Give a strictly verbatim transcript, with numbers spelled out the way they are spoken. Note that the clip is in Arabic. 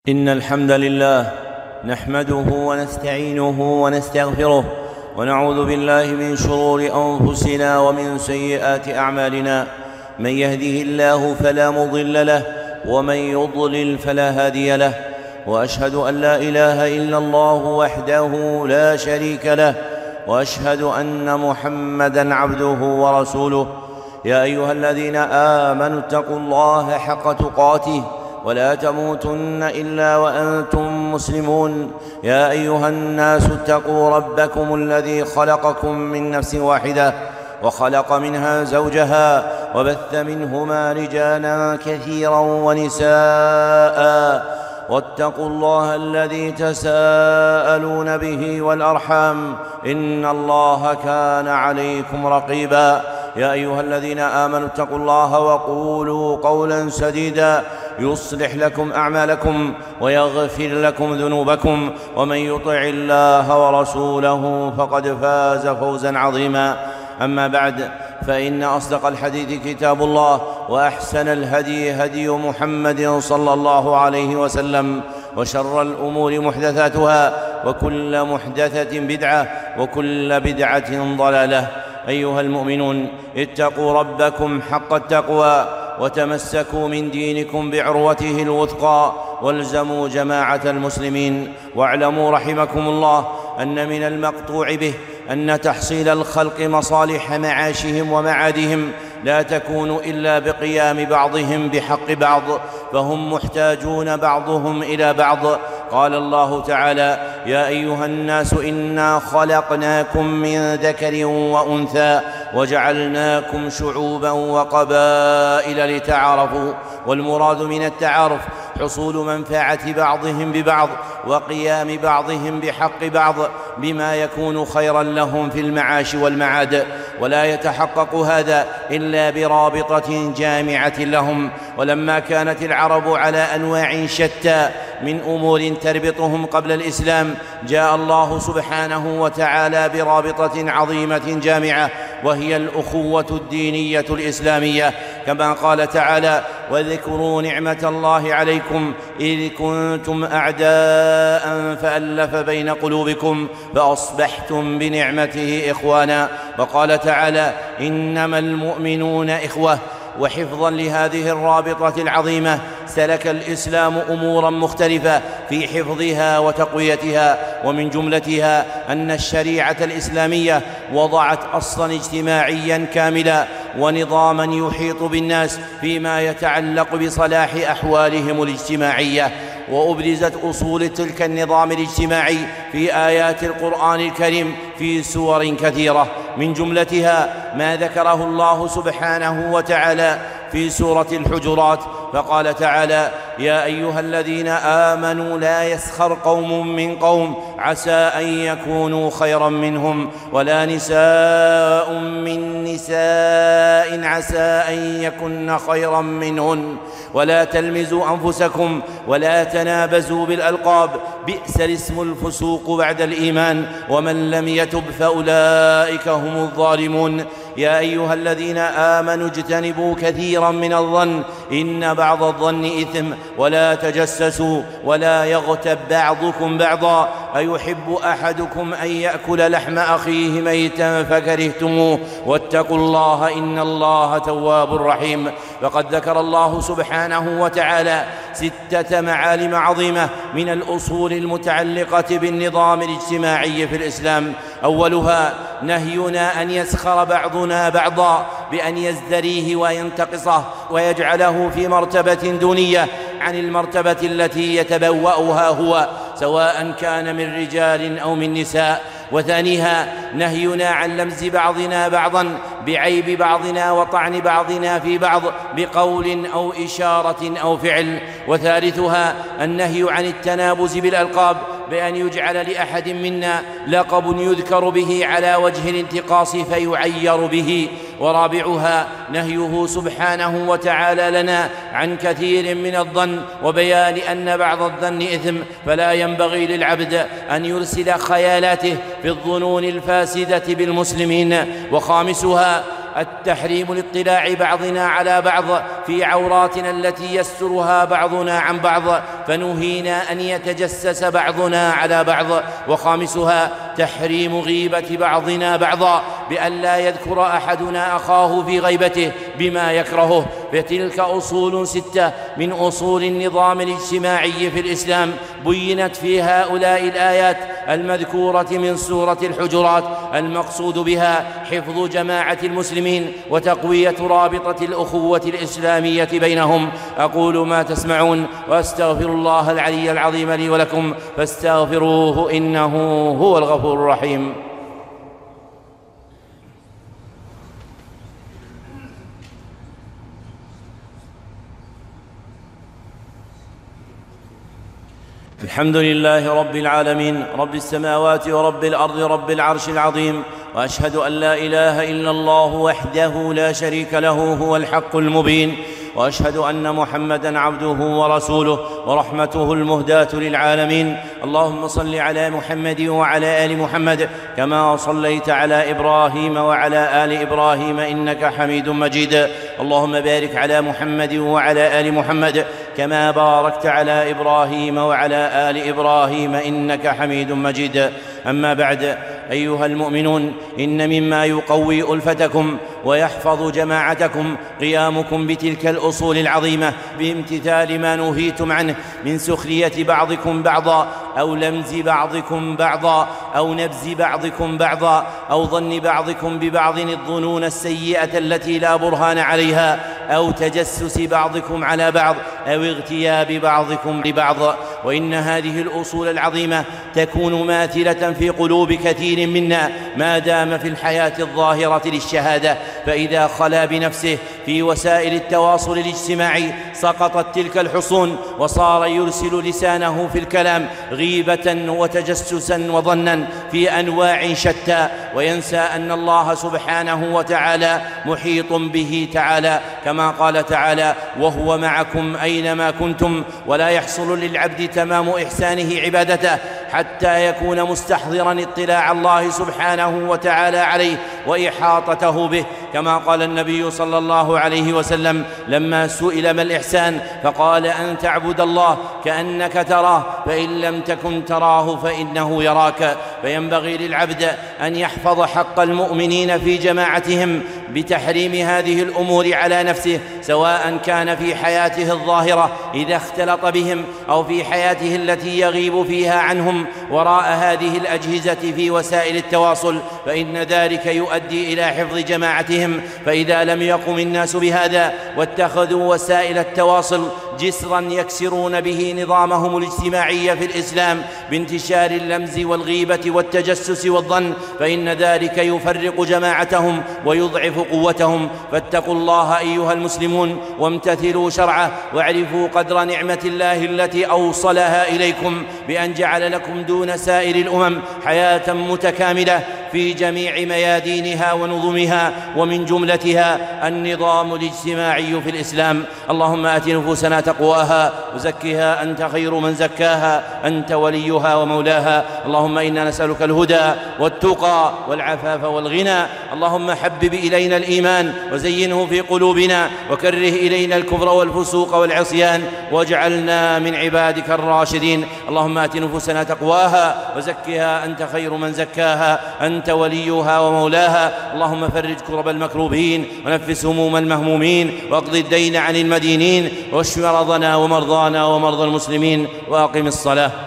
إن الحمد لله نحمده ونستعينه ونستغفره ونعوذ بالله من شرور أنفسنا ومن سيئات أعمالنا. من يهده الله فلا مضل له ومن يضلل فلا هادي له، وأشهد أن لا إله إلا الله وحده لا شريك له، وأشهد أن محمدًا عبده ورسوله. يا أيها الذين آمنوا اتقوا الله حق تقاته ولا تموتن إلا وأنتم مسلمون. يا أيها الناس اتقوا ربكم الذي خلقكم من نفس واحدة وخلق منها زوجها وبث منهما رجالا كثيرا ونساء، واتقوا الله الذي تساءلون به والأرحام إن الله كان عليكم رقيبا. يا أيها الذين آمنوا اتقوا الله وقولوا قولا سديدا يصلح لكم أعمالكم ويغفر لكم ذنوبكم، ومن يطع الله ورسوله فقد فاز فوزا عظيما. أما بعد، فإن أصدق الحديث كتاب الله، وأحسن الهدي هدي محمد صلى الله عليه وسلم، وشر الأمور محدثاتها، وكل محدثة بدعة، وكل بدعة ضلالة. أيها المؤمنون، اتقوا ربكم حق التقوى وتمسكوا من دينكم بعروته الوثقى، والزموا جماعة المسلمين. واعلموا رحمكم الله أن من المقطوع به أن تحصيل الخلق مصالح معاشهم ومعادهم لا تكون إلا بقيام بعضهم بحق بعض، فهم محتاجون بعضهم إلى بعض. قال الله تعالى: يا أيها الناس إنا خلقناكم من ذكر وأنثى وجعلناكم شعوبا وقبائل لتعارفوا. والمراد من التعارف حصول منفعة بعضهم ببعض، وقيام بعضهم بحق بعض بما يكون خيرا لهم في المعاش والمعاد، ولا يتحقق هذا إلا برابطة جامعة لهم. ولما كانت العرب على أنواع شتى من أمور تربطهم قبل الإسلام، جاء الله سبحانه وتعالى برابطة عظيمة جامعة، وهي الأخوة الدينية الإسلامية، كما قال تعالى: واذكروا نعمة الله عليكم إذ كنتم أعداء فألف بين قلوبكم فأصبحتم بنعمته إخوانا. وقال تعالى: إنما المؤمنون إخوة. وحفظا لهذه الرابطة العظيمة سلك الإسلام أمورا مختلفة في حفظها وتقويتها، ومن جملتها أن الشريعة الإسلامية وضعت أصلا اجتماعيا كاملا ونظاما يحيط بالناس فيما يتعلق بصلاح أحوالهم الاجتماعية. وأبرزت أصول تلك النظام الاجتماعي في آيات القرآن الكريم في سور كثيرة، من جملتها ما ذكره الله سبحانه وتعالى في سورة الحجرات، فقال تعالى: يا أيها الذين آمنوا لا يسخر قوم من قوم عسى أن يكونوا خيرا منهم، ولا نساء من نساء عسى أن يكن خيرا منهن، ولا تلمزوا أنفسكم ولا تنابزوا بالألقاب بئس الاسم الفسوق بعد الإيمان ومن لم يتب فأولئك هم الظالمون. يا أيها الذين آمنوا اجتنبوا كثيرا من الظن إن بعض الظن إثم، ولا تجسسوا ولا يغتب بعضكم بعضا أيحب أحدكم أن يأكل لحم أخيه ميتا فكرهتموه واتقوا الله إن الله تواب رحيم. وقد ذكر الله سبحانه وتعالى ستة معالم عظيمة من الأصول المتعلقة بالنظام الاجتماعي في الإسلام. أولها نهينا أن يسخر بعضنا بعضا بأن يزدريه وينتقصه ويجعله في مرتبة دونية عن المرتبة التي يتبوأها هو، سواء كان من رجال أو من نساء. وثانيها نهينا عن لمز بعضنا بعضا بعيب بعضنا وطعن بعضنا في بعض بقول أو إشارة أو فعل. وثالثها النهي عن التنابز بالألقاب بأن يجعل لأحد منا لقب يذكر به على وجه الانتقاص فيعير به. ورابعها نهيه سبحانه وتعالى لنا عن كثير من الظن وبيان أن بعض الظن إثم، فلا ينبغي للعبد أن يرسل خيالاته في الظنون الفاسدة بالمسلمين. وخامسها التحريم لاطلاع بعضنا على بعض في عوراتنا التي يسترها بعضنا عن بعض، فنهينا أن يتجسس بعضنا على بعض. وخامسها تحريم غيبة بعضنا بعضا، بأن لا يذكر أحدنا أخاه في غيبته بما يكرهه. فتلك أصول ستة من أصول النظام الاجتماعي في الإسلام، بينت في هؤلاء الآيات المذكورة من سورة الحجرات. المقصود بها حفظ جماعة المسلمين وتقوية رابطة الأخوة الإسلامية بينهم. أقول ما تسمعون، وأستغفر الله العلي العظيم لي ولكم، فاستغفروه إنه هو الغفور الرحيم. الحمد لله رب العالمين، رب السماوات ورب الأرض، رب العرش العظيم، وأشهد أن لا إله إلا الله وحده لا شريك له، هو الحق المبين، وأشهد أن محمدًا عبده ورسوله ورحمته المهداة للعالمين. اللهم صل على محمد وعلى آل محمد كما صليت على إبراهيم وعلى آل إبراهيم إنك حميد مجيد. اللهم بارك على محمد وعلى آل محمد كما باركت على إبراهيم وعلى آل إبراهيم إنك حميد مجيد. أما بعد، أيها المؤمنون، إن مما يقوي ألفتكم ويحفظ جماعتكم قيامكم بتلك الأصول العظيمة بامتثال ما نهيتم عنه من سخرية بعضكم بعضا، أو لمز بعضكم بعضا، أو نبز بعضكم بعضا، أو ظن بعضكم ببعض الظنون السيئة التي لا برهان عليها، أو تجسس بعضكم على بعض، أو اغتياب بعضكم لبعض. وإن هذه الأصول العظيمة تكون ماثلة في قلوب كثير منا ما دام في الحياة الظاهرة للشهادة، فإذا خلا بنفسه في وسائل التواصل الاجتماعي سقطت تلك الحصون، وصار يرسل لسانه في الكلام غيبة وتجسسا وظنا في أنواع شتى، وينسى أن الله سبحانه وتعالى محيط به تعالى، كما قال تعالى: وهو معكم أينما كنتم، ولا يحصل للعبد تمام إحسانه عبادته حتى يكون مستحضرا اطلاع الله سبحانه وتعالى عليه وإحاطته به، كما قال النبي صلى الله عليه وسلم لما سئل ما الإحسان فقال: أن تعبد الله كأنك تراه، فإن لم تكن تراه فإنه يراك. فينبغي للعبد أن يحفظ حق المؤمنين في جماعتهم بتحريم هذه الأمور على نفسه، سواء كان في حياته الظاهرة إذا اختلط بهم، أو في حياته التي يغيب فيها عنهم وراء هذه الأجهزة في وسائل التواصل، فإن ذلك يؤدي إلى حفظ جماعتهم. فإذا لم يقم الناس بهذا واتخذوا وسائل التواصل جسرا يكسرون به نظامهم الاجتماعي في الإسلام بانتشار اللمز والغيبة والتجسس والظن، فإن ذلك يفرق جماعتهم ويضعف قوتهم. فاتقوا الله أيها المسلمون، وامتثلوا شرعه، واعرفوا قدر نعمة الله التي أوصلها إليكم بأن جعل لكم دون سائر الأمم حياة متكاملة في جميع ميادينها ونظمها، ومن جملتها النظام الاجتماعي في الإسلام. اللهم آت نفوسنا تقواها وزكها أنت خير من زكاها، أنت وليها ومولاها. اللهم إنا نسألك الهدى والتقى والعفاف والغنى. اللهم حبب إلينا الإيمان وزينه في قلوبنا، وكره إلينا الكفر والفسوق والعصيان، واجعلنا من عبادك الراشدين. اللهم آت نفوسنا تقواها وزكها أنت خير من زكاها، أنت وليها ومولاها. اللهم فرج كرب المكروبين، ونفس هموم المهمومين، واقض الدين عن المدينين، واشف مرضنا ومرضانا ومرضى المسلمين، وأقم الصلاة.